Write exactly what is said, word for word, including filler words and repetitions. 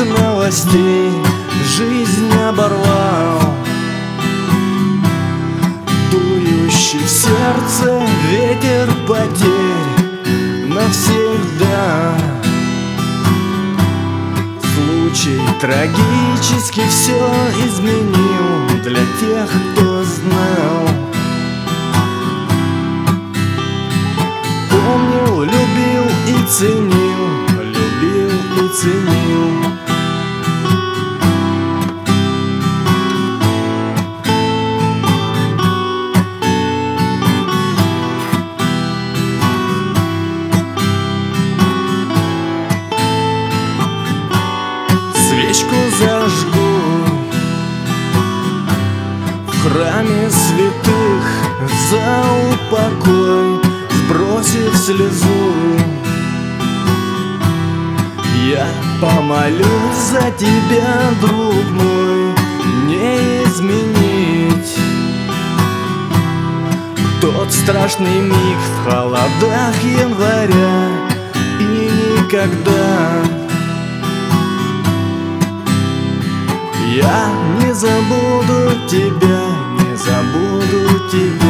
новостей жизнь оборвал. Дующий в сердце ветер потерь навсегда. Случай трагически все изменил для тех, кто знал. Помнил, любил и ценил, любил и ценил. Свечку зажгу в храме святых за упокой, сбросив слезу. Я помолюсь за тебя, друг мой, не изменить тот страшный миг в холодах января. И никогда я не забуду тебя, не забуду тебя.